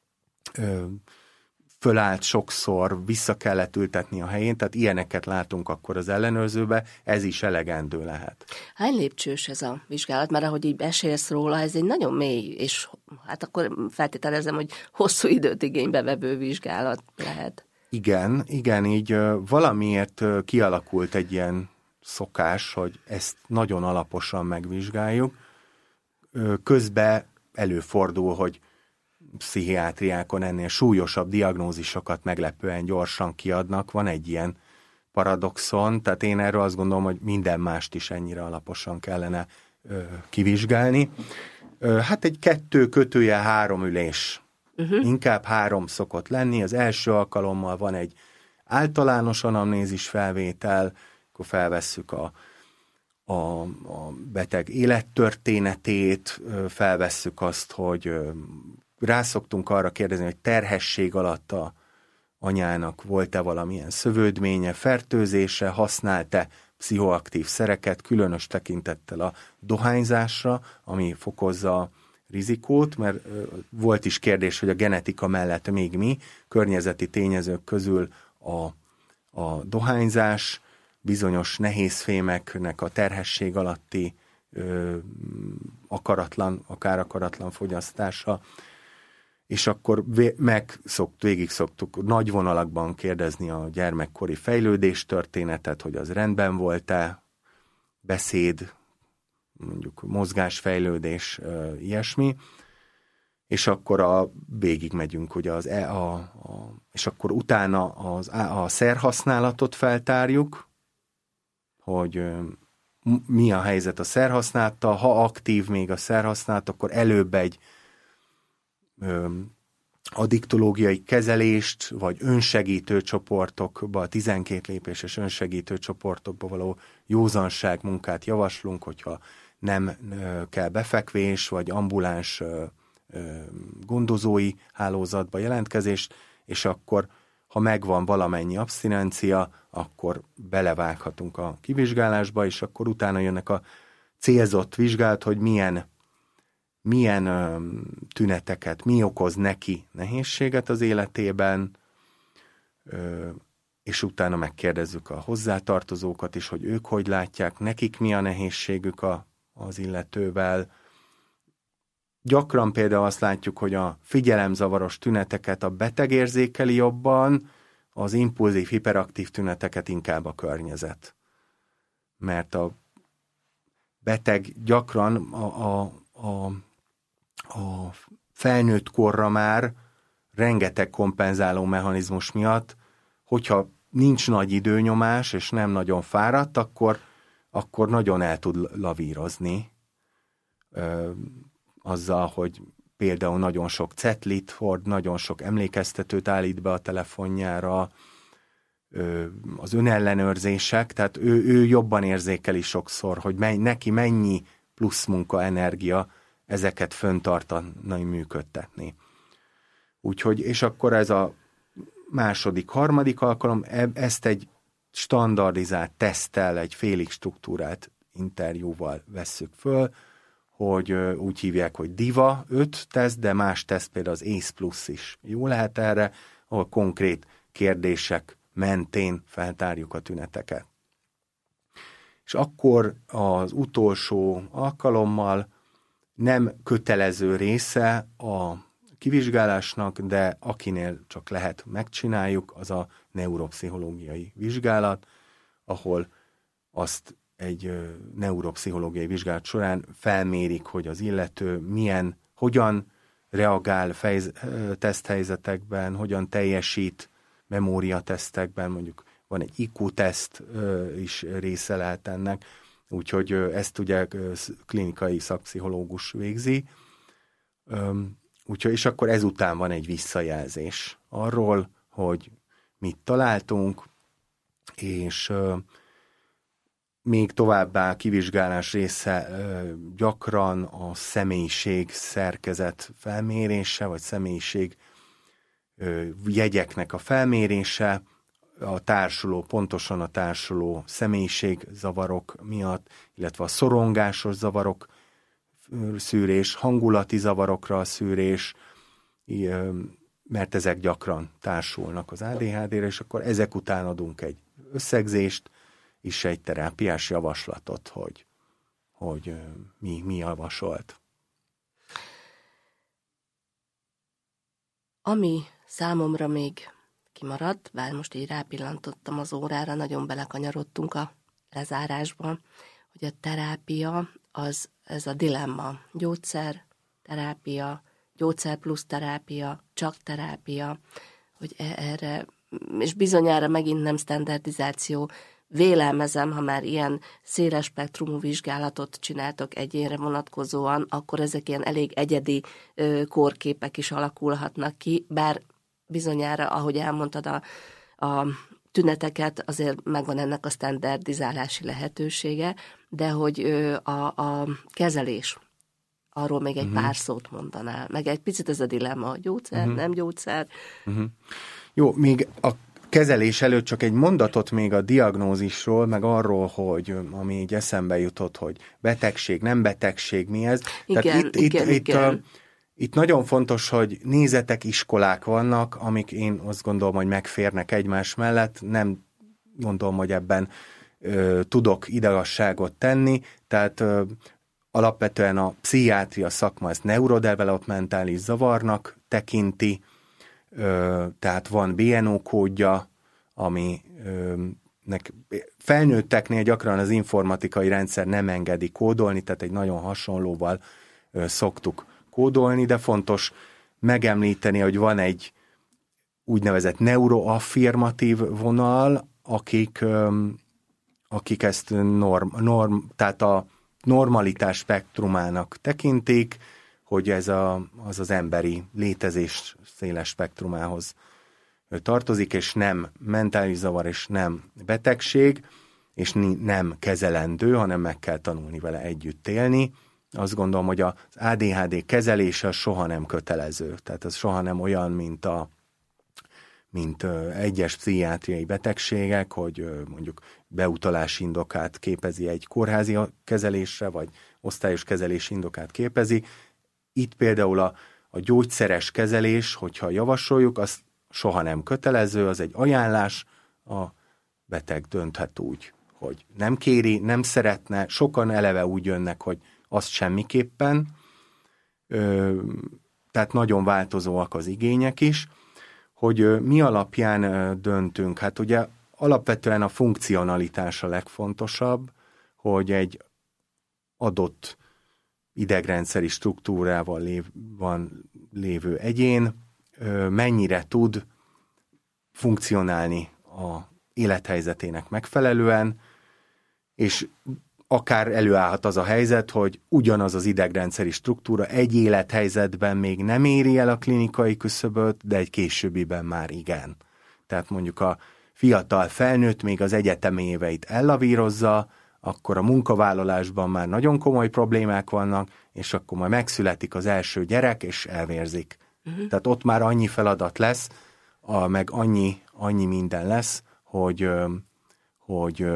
[SPEAKER 2] ö, fölállt sokszor, vissza kellett ültetni a helyén, tehát ilyeneket látunk akkor az ellenőrzőbe, ez is elegendő lehet.
[SPEAKER 1] Hány lépcsős ez a vizsgálat? Mert ahogy így beszélsz róla, ez egy nagyon mély, és hát akkor feltételezem, hogy hosszú időt igénybe vevő vizsgálat lehet.
[SPEAKER 2] Igen, igen, így valamiért kialakult egy ilyen szokás, hogy ezt nagyon alaposan megvizsgáljuk. Közben előfordul, hogy pszichiátriákon ennél súlyosabb diagnózisokat meglepően gyorsan kiadnak. Van egy ilyen paradoxon, tehát én erről azt gondolom, hogy minden mást is ennyire alaposan kellene ö, kivizsgálni. Ö, hát egy kettő kötője három ülés. Uh-huh. Inkább három szokott lenni. Az első alkalommal van egy általános anamnézis felvétel, akkor felvesszük a, a, a beteg élettörténetét, felvesszük azt, hogy rászoktunk arra kérdezni, hogy terhesség alatt a anyának volt-e valamilyen szövődménye, fertőzése, használt-e pszichoaktív szereket, különös tekintettel a dohányzásra, ami fokozza a rizikót, mert volt is kérdés, hogy a genetika mellett még mi, környezeti tényezők közül a, a dohányzás, bizonyos nehézfémeknek a terhesség alatti ö, akaratlan, akár akaratlan fogyasztása, és akkor meg szokt, végig szoktuk nagy vonalakban kérdezni a gyermekkori fejlődés történetet, hogy az rendben volt-e, beszéd, mondjuk mozgásfejlődés, ilyesmi, és akkor a, végig megyünk, ugye az e, a, a, és akkor utána az, a szerhasználatot feltárjuk, hogy mi a helyzet a szerhasználattal, ha aktív még a szerhasználat, akkor előbb egy ö, addiktológiai kezelést, vagy önsegítő csoportokba, tizenkét lépéses önsegítő csoportokba való józanság munkát javaslunk, hogyha nem ö, kell befekvés, vagy ambuláns ö, ö, gondozói hálózatba jelentkezést, és akkor ha megvan valamennyi abszinencia, akkor belevághatunk a kivizsgálásba, és akkor utána jönnek a célzott vizsgálat, hogy milyen, milyen ö, tüneteket, mi okoz neki nehézséget az életében, ö, és utána megkérdezzük a hozzátartozókat is, hogy ők hogy látják, nekik mi a nehézségük a, az illetővel. Gyakran például azt látjuk, hogy a figyelemzavaros tüneteket a beteg érzékeli jobban, az impulzív, hiperaktív tüneteket inkább a környezet. Mert a beteg gyakran a, a, a, a felnőtt korra már rengeteg kompenzáló mechanizmus miatt, hogyha nincs nagy időnyomás, és nem nagyon fáradt, akkor, akkor nagyon el tud lavírozni. Ö, azzal, hogy például nagyon sok cetlit hord, nagyon sok emlékeztetőt állít be a telefonjára, az önellenőrzések, tehát ő, ő jobban érzékeli sokszor, hogy mely, neki mennyi plusz munka, energia ezeket föntartani, működtetni. Úgyhogy, és akkor ez a második, harmadik alkalom, ezt egy standardizált teszttel, egy félig struktúrált interjúval vesszük föl, hogy úgy hívják, hogy DIVA öt teszt, de más teszt, például az ész Plus is jó lehet erre, ahol konkrét kérdések mentén feltárjuk a tüneteket. És akkor az utolsó alkalommal nem kötelező része a kivizsgálásnak, de akinél csak lehet, megcsináljuk, az a neuropszichológiai vizsgálat, ahol azt egy neuropszichológiai vizsgálat során felmérik, hogy az illető milyen, hogyan reagál fejz, teszthelyzetekben, hogyan teljesít memóriatesztekben, mondjuk van egy I Q-teszt is része lehet ennek, úgyhogy ezt ugye klinikai szakpszichológus végzi. Úgyhogy, és akkor ezután van egy visszajelzés arról, hogy mit találtunk, és még továbbá kivizsgálás része gyakran a személyiség szerkezet felmérése, vagy személyiség jegyeknek a felmérése, a társuló, pontosan a társuló személyiségzavarok miatt, illetve a szorongásos zavarok szűrés, hangulati zavarokra a szűrés, mert ezek gyakran társulnak az á dé há dére, és akkor ezek után adunk egy összegzést, és egy terápiás javaslatot, hogy, hogy mi, mi javasolt.
[SPEAKER 1] Ami számomra még kimaradt, bár most így rápillantottam az órára, nagyon belekanyarodtunk a lezárásba, hogy a terápia, az ez a dilemma. Gyógyszer, terápia, gyógyszer plusz terápia, csak terápia, hogy erre, és bizonyára megint nem standardizáció, vélelmezem, ha már ilyen széles spektrumú vizsgálatot csináltok egyénre vonatkozóan, akkor ezek ilyen elég egyedi ö, kórképek is alakulhatnak ki, bár bizonyára, ahogy elmondtad, a, a tüneteket azért megvan ennek a standardizálási lehetősége, de hogy ö, a, a kezelés, arról még egy uh-huh. pár szót mondanál, meg egy picit ez a dilemma, gyógyszer, uh-huh. nem gyógyszer.
[SPEAKER 2] Uh-huh. Jó, még a kezelés előtt csak egy mondatot még a diagnózisról, meg arról, hogy ami így eszembe jutott, hogy betegség, nem betegség, mi ez.
[SPEAKER 1] Igen,
[SPEAKER 2] Tehát itt,
[SPEAKER 1] igen,
[SPEAKER 2] itt,
[SPEAKER 1] igen.
[SPEAKER 2] Itt, a, itt nagyon fontos, hogy nézetek, iskolák vannak, amik én azt gondolom, hogy megférnek egymás mellett, nem gondolom, hogy ebben ö, tudok igazságot tenni, tehát ö, alapvetően a pszichiátria szakma ezt neurodevelopmentális zavarnak tekinti, Ö, tehát van bé en o kódja, ami ö, nek, felnőtteknél gyakran az informatikai rendszer nem engedi kódolni, tehát egy nagyon hasonlóval ö, szoktuk kódolni, de fontos megemlíteni, hogy van egy úgynevezett neuroaffirmatív vonal, akik, ö, akik ezt norm, norm, tehát a normalitás spektrumának tekintik, hogy ez a, az az emberi létezés széles spektrumához tartozik, és nem mentális zavar, és nem betegség, és nem kezelendő, hanem meg kell tanulni vele együtt élni. Azt gondolom, hogy az á dé há dé kezelése soha nem kötelező, tehát ez soha nem olyan, mint a mint egyes pszichiátriai betegségek, hogy mondjuk beutalási indokát képezi egy kórházi kezelésre, vagy osztályos kezelés indokát képezi. Itt például a, a gyógyszeres kezelés, hogyha javasoljuk, az soha nem kötelező, az egy ajánlás, a beteg dönthet úgy, hogy nem kéri, nem szeretne, sokan eleve úgy jönnek, hogy azt semmiképpen, ö, tehát nagyon változóak az igények is, hogy ö, mi alapján ö, döntünk. Hát ugye alapvetően a funkcionalitás a legfontosabb, hogy egy adott idegrendszeri struktúrával lév, van lévő egyén ö, mennyire tud funkcionálni a élethelyzetének megfelelően, és akár előállhat az a helyzet, hogy ugyanaz az idegrendszeri struktúra egy élethelyzetben még nem éri el a klinikai küszöböt, de egy későbbiben már igen. Tehát mondjuk a fiatal felnőtt még az egyetemi éveit ellavírozza, akkor a munkavállalásban már nagyon komoly problémák vannak, és akkor majd megszületik az első gyerek, és elvérzik. Uh-huh. Tehát ott már annyi feladat lesz, a, meg annyi, annyi minden lesz, hogy, hogy,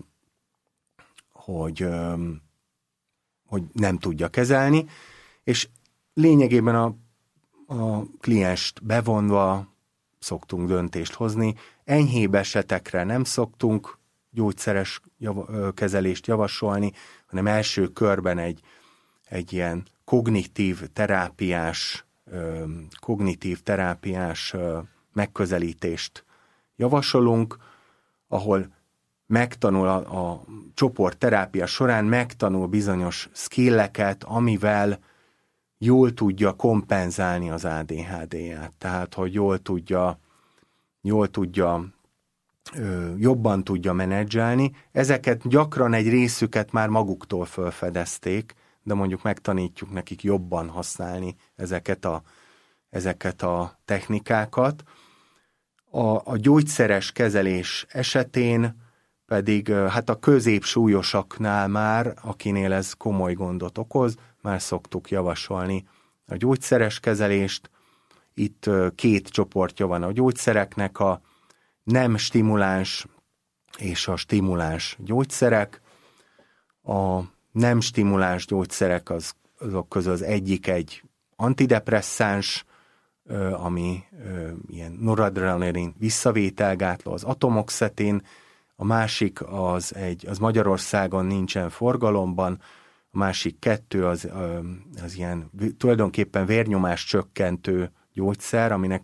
[SPEAKER 2] hogy, hogy nem tudja kezelni, és lényegében a, a klienst bevonva szoktunk döntést hozni. Enyhébb esetekre nem szoktunk gyógyszeres jav- kezelést javasolni, hanem első körben egy, egy ilyen kognitív terápiás, kognitív terápiás megközelítést javasolunk, ahol megtanul a, a csoportterápia során megtanul bizonyos skilleket, amivel jól tudja kompenzálni az á dé há dé-ját. Tehát, hogy jól tudja, jól tudja, ö, jobban tudja menedzselni. Ezeket gyakran egy részüket már maguktól felfedezték, de mondjuk megtanítjuk nekik jobban használni ezeket a, ezeket a technikákat. A, a gyógyszeres kezelés esetén pedig hát a középsúlyosaknál már, akinél ez komoly gondot okoz, már szoktuk javasolni a gyógyszeres kezelést. Itt két csoportja van a gyógyszereknek, a nem stimuláns és a stimuláns gyógyszerek. A nem stimuláns gyógyszerek az, azok közül az egyik egy antidepresszáns, ami ilyen noradrenalin visszavételgátló, az atomoxetin, a másik az, egy, az Magyarországon nincsen forgalomban, a másik kettő az, az ilyen tulajdonképpen vérnyomás csökkentő gyógyszer, aminek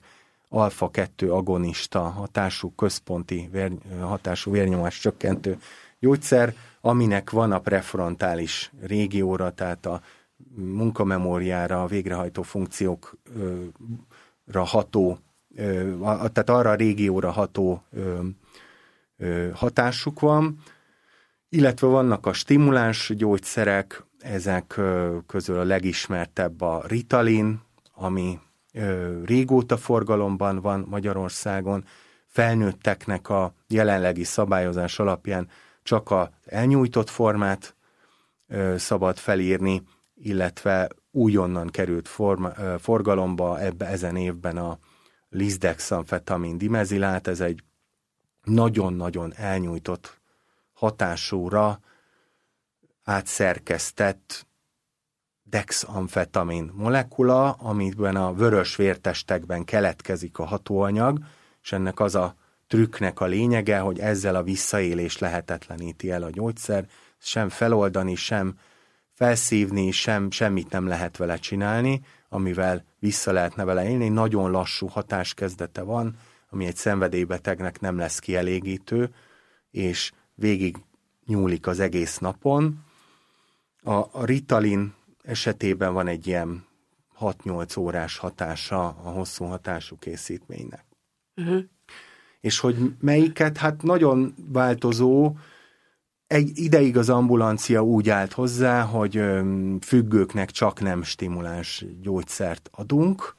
[SPEAKER 2] alfa kettő agonista hatású, központi vér, hatású vérnyomás csökkentő gyógyszer, aminek van a prefrontális régióra, tehát a munkamemóriára, a végrehajtó funkciókra ható, tehát arra a régióra ható hatásuk van, illetve vannak a stimuláns gyógyszerek, ezek közül a legismertebb a Ritalin, ami régóta forgalomban van Magyarországon, felnőtteknek a jelenlegi szabályozás alapján csak az elnyújtott formát szabad felírni, illetve újonnan került forma, forgalomba ebbe, ezen évben a lisdexamfetamin dimezilát, ez egy nagyon-nagyon elnyújtott hatásúra átszerkesztett dexamfetamin molekula, amiben a vörös vértestekben keletkezik a hatóanyag, és ennek az a trükknek a lényege, hogy ezzel a visszaélés lehetetleníti el a gyógyszer, sem feloldani, sem felszívni, sem, semmit nem lehet vele csinálni, amivel vissza lehetne vele élni. Nagyon lassú hatáskezdete van, ami egy szenvedélybetegnek nem lesz kielégítő, és végig nyúlik az egész napon. A, a Ritalin esetében van egy ilyen hat-nyolc órás hatása a hosszú hatású készítménynek. Uh-huh. És hogy melyiket? Hát nagyon változó. Egy ideig az ambulancia úgy állt hozzá, hogy függőknek csak nem stimuláns gyógyszert adunk,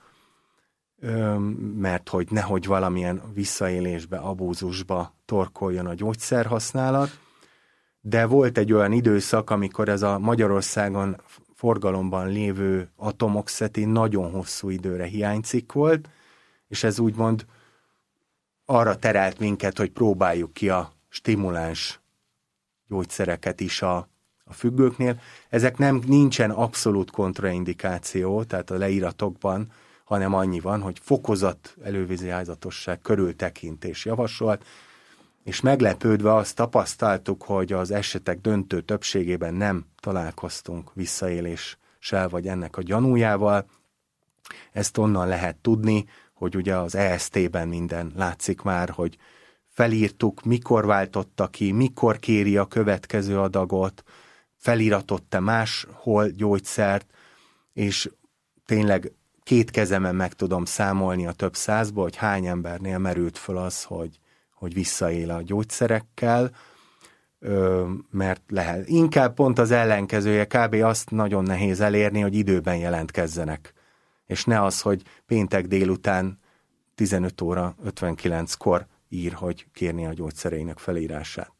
[SPEAKER 2] mert hogy nehogy valamilyen visszaélésbe, abúzusba torkoljon a gyógyszerhasználat. De volt egy olyan időszak, amikor ez a Magyarországon forgalomban lévő atomoxetin nagyon hosszú időre hiánycikk volt, és ez úgymond arra terelt minket, hogy próbáljuk ki a stimuláns gyógyszereket is a, a függőknél. Ezek nem nincsen abszolút kontraindikáció, tehát a leíratokban, hanem annyi van, hogy fokozott elővigyázatosság, körültekintés javasolt, és meglepődve azt tapasztaltuk, hogy az esetek döntő többségében nem találkoztunk visszaéléssel, vagy ennek a gyanújával. Ezt onnan lehet tudni, hogy ugye az E S T-ben minden látszik már, hogy felírtuk, mikor váltotta ki, mikor kéri a következő adagot, feliratott-e máshol gyógyszert, és tényleg két kezemen meg tudom számolni a több százból, hogy hány embernél merült föl az, hogy, hogy visszaél a gyógyszerekkel, mert lehet. Inkább pont az ellenkezője, kb. Azt nagyon nehéz elérni, hogy időben jelentkezzenek. És ne az, hogy péntek délután tizenöt óra ötvenkilenckor ír, hogy kérni a gyógyszereinek felírását.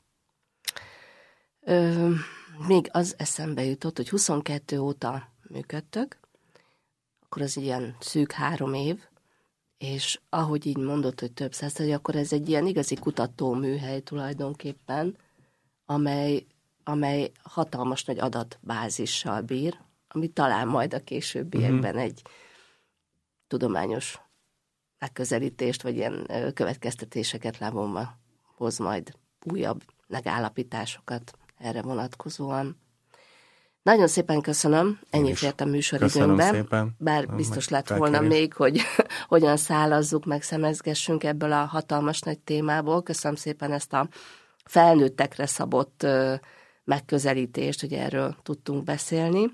[SPEAKER 1] Ö, még az eszembe jutott, hogy huszonkettő óta működtök, akkor az ilyen szűk három év, és ahogy így mondott, hogy több száz, hogy akkor ez egy ilyen igazi kutatóműhely tulajdonképpen, amely, amely hatalmas nagy adatbázissal bír, ami talán majd a későbbiekben uh-huh. egy tudományos megközelítést, vagy ilyen következtetéseket levonva hoz majd újabb megállapításokat erre vonatkozóan. Nagyon szépen köszönöm, ennyi fért a műsoridőnkben, bár biztos lett volna még, hogy hogyan szállazzuk, meg szemezgessünk ebből a hatalmas nagy témából. Köszönöm szépen ezt a felnőttekre szabott megközelítést, hogy erről tudtunk beszélni.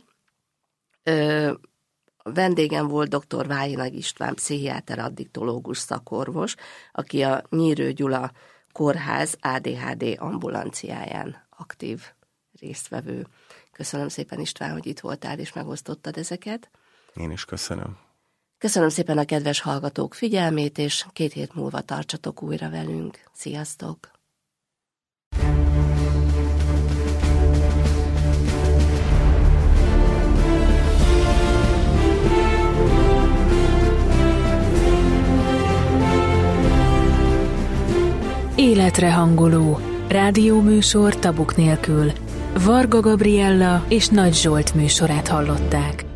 [SPEAKER 1] A vendégem volt dr. Várjinag István, pszichiáter, addiktológus szakorvos, aki a Nyírő Gyula Kórház á dé há dé ambulanciáján aktív résztvevő. Köszönöm szépen, István, hogy itt voltál és megosztottad ezeket.
[SPEAKER 2] Én is köszönöm.
[SPEAKER 1] Köszönöm szépen a kedves hallgatók figyelmét, és két hét múlva tartsatok újra velünk. Sziasztok!
[SPEAKER 3] Életre hangoló rádióműsor tabuk nélkül. Varga Gabriella és Nagy Zsolt műsorát hallották.